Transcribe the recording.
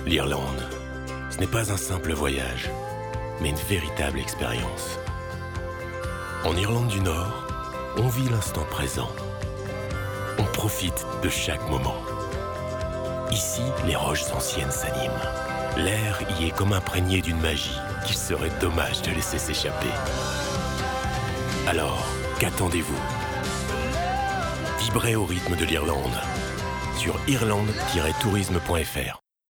L'Irlande, ce n'est pas un simple voyage, mais une véritable expérience. En Irlande du Nord, on vit l'instant présent. On profite de chaque moment. Ici, les roches anciennes s'animent. L'air y est comme imprégné d'une magie qu'il serait dommage de laisser s'échapper. Alors, qu'attendez-vous ? Vibrez au rythme de l'Irlande sur irlande-tourisme.fr.